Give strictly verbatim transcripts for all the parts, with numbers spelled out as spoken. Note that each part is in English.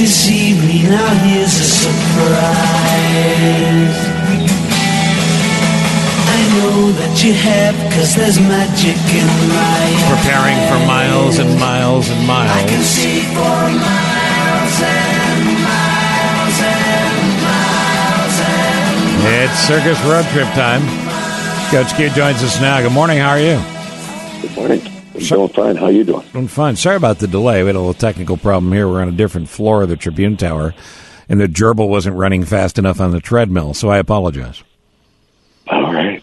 deceived me, now here's a surprise. I know that you have, cause there's magic in my eyes. Preparing for miles and miles and miles. I can see for miles and miles and miles and miles. It's Circus Road Trip time. Coach Q joins us now. Good morning, how are you? Good morning. I'm doing fine. How you doing? I'm fine. Sorry about the delay. We had a little technical problem here. We're on a different floor of the Tribune Tower, and the gerbil wasn't running fast enough on the treadmill, so I apologize. All right.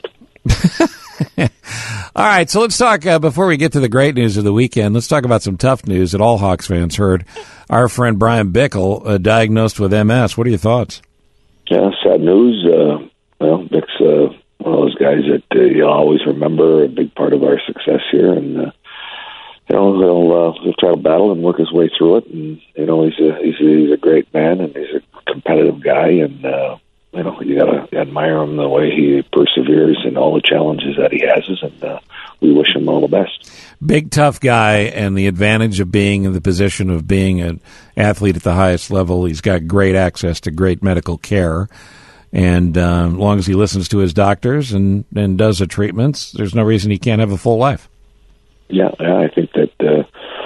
All right, so let's talk, uh, before we get to the great news of the weekend, let's talk about some tough news that all Hawks fans heard. Our friend Brian Bickle, uh, diagnosed with M S. What are your thoughts? Yeah, sad news. Uh, well, Bick's uh, one of those guys that uh, you'll always remember, a big part of our success here, and uh, you know he'll uh, he'll try to battle and work his way through it. And you know he's a he's a, he's a great man, and he's a competitive guy, and uh, you know you gotta admire him the way he perseveres in all the challenges that he has, and uh, we wish him all the best. Big, tough guy, and the advantage of being in the position of being an athlete at the highest level, he's got great access to great medical care. And uh, as long as he listens to his doctors and, and does the treatments, there's no reason he can't have a full life. Yeah, yeah I think that uh,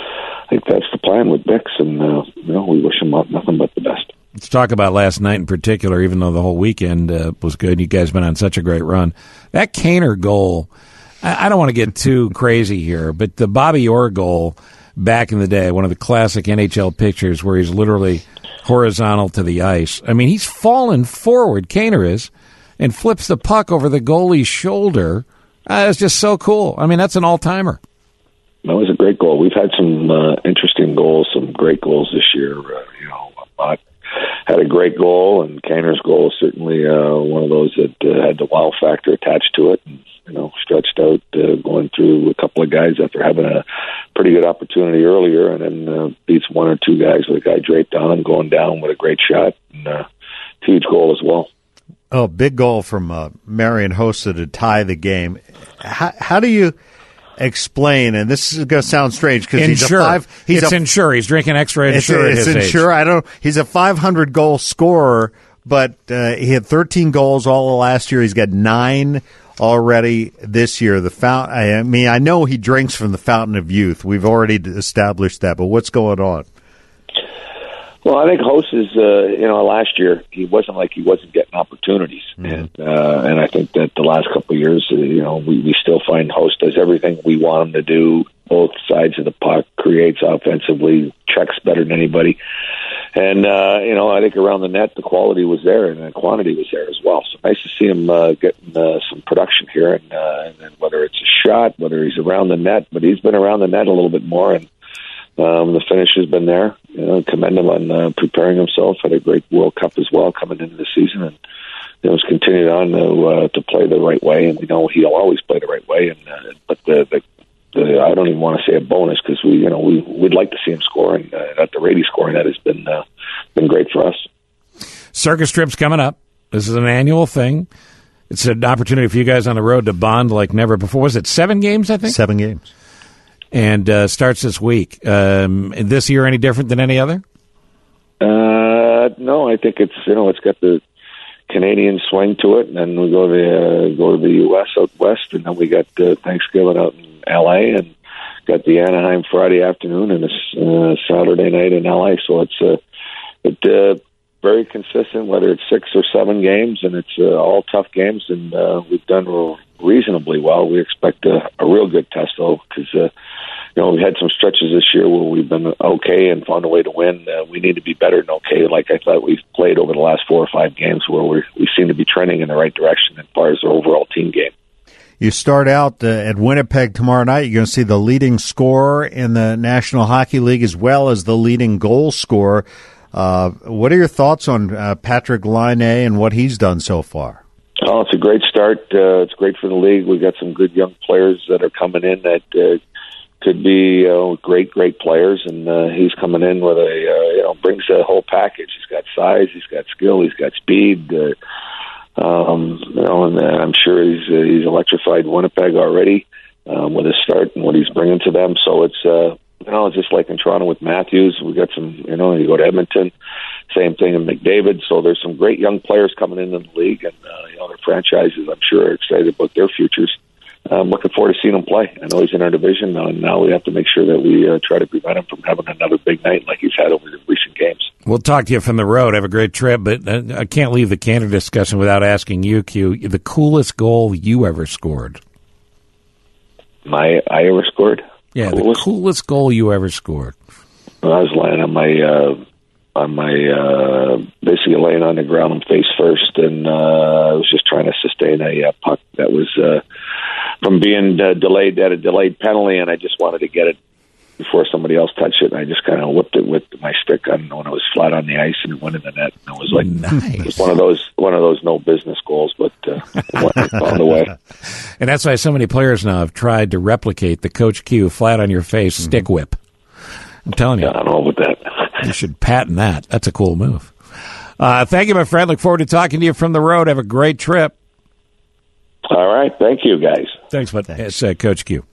I think that's the plan with Bix, and uh, you know we wish him nothing but the best. Let's talk about last night in particular, even though the whole weekend uh, was good. You guys have been on such a great run. That Kaner goal, I, I don't want to get too crazy here, but the Bobby Orr goal back in the day, one of the classic N H L pictures where he's literally horizontal to the ice. I mean, he's fallen forward, Kaner is, and flips the puck over the goalie's shoulder. Uh, it's just so cool. I mean, that's an all-timer. That was a great goal. We've had some uh, interesting goals, some great goals this year. Uh, you know, Mott had a great goal, and Kaner's goal is certainly uh, one of those that uh, had the wow factor attached to it. And, you know, stretched out, uh, going through a couple of guys after having a pretty good opportunity earlier, and then uh, beats one or two guys with a guy draped on him, going down with a great shot, and uh, huge goal as well. Oh, big goal from uh, Marian Hossa to tie the game. How, how do you explain, and this is going to sound strange because he's a five. He's it's a, Ensure. He's drinking extra Ensure it's, at his it's Ensure. age. I don't. He's a five hundred goal scorer, but uh, he had thirteen goals all of last year. He's got nine already this year. The fount. I mean, I know he drinks from the fountain of youth. We've already established that. But what's going on? Well, I think Host is, uh, you know, last year he wasn't like he wasn't getting opportunities, mm-hmm. and uh, and I think that the last couple of years, uh, you know, we, we still find Host does everything we want him to do, both sides of the puck, creates offensively, checks better than anybody, and uh, you know, I think around the net the quality was there and the quantity was there as well. So nice to see him uh, getting uh, some production here, and, uh, and then whether it's a shot, whether he's around the net, but he's been around the net a little bit more and. Um, the finish has been there. You know, commend him on uh, preparing himself. Had a great World Cup as well coming into the season, and you know, has continued on to uh, to play the right way. And we know he'll always play the right way. And uh, but the, the, the I don't even want to say a bonus because we you know we we'd like to see him scoring uh, at the rate he's scoring. That has been uh, been great for us. Circus Trip's coming up. This is an annual thing. It's an opportunity for you guys on the road to bond like never before. Was it seven games? I think seven games. And uh, starts this week. Um, this year any different than any other? Uh, no, I think it's you know it's got the Canadian swing to it, and then we go to the, uh, go to the U S out west, and then we got uh, Thanksgiving out in L A, and got the Anaheim Friday afternoon and a uh, Saturday night in L A. So it's uh, it uh, very consistent, whether it's six or seven games, and it's uh, all tough games, and uh, we've done reasonably well. We expect a, a real good test though, because. Uh, You know, we had some stretches this year where we've been okay and found a way to win. Uh, we need to be better than okay, like I thought we've played over the last four or five games, where we we seem to be trending in the right direction as far as our overall team game. You start out uh, at Winnipeg tomorrow night. You're going to see the leading scorer in the National Hockey League as well as the leading goal scorer. Uh, what are your thoughts on uh, Patrick Laine and what he's done so far? Oh, it's a great start. Uh, it's great for the league. We've got some good young players that are coming in that uh, could be uh, great, great players, and uh, he's coming in with a, uh, you know, brings a whole package. He's got size, he's got skill, he's got speed, uh, um, you know, and uh, I'm sure he's uh, he's electrified Winnipeg already um, with his start and what he's bringing to them. So it's, uh, You know, just like in Toronto with Matthews, we got some. You know, you go to Edmonton, same thing in McDavid. So there's some great young players coming into the league, and uh, you know, their franchises, I'm sure, are excited about their futures. I'm looking forward to seeing him play. I know he's in our division, and now we have to make sure that we uh, try to prevent him from having another big night like he's had over the recent games. We'll talk to you from the road. Have a great trip, but uh, I can't leave the Canada discussion without asking you, Q, the coolest goal you ever scored. My I ever scored? Yeah, coolest? the coolest goal you ever scored. When I was laying on my uh, on my uh, basically laying on the ground and face first, and uh, I was just trying to sustain a uh, puck that was uh, from being uh, delayed at a delayed penalty, and I just wanted to get it before somebody else touched it. And I just kind of whipped it with my stick on when it was flat on the ice, and it went in the net. And it was like nice. It was one of those one of those no business goals, but uh, it found a way. And that's why so many players now have tried to replicate the Coach Q flat on your face mm-hmm. stick whip. I'm telling you, yeah, I don't know about that. You should patent that. That's a cool move. Uh, thank you, my friend. Look forward to talking to you from the road. Have a great trip. All right. Thank you, guys. Thanks, bud. It's uh, Coach Q.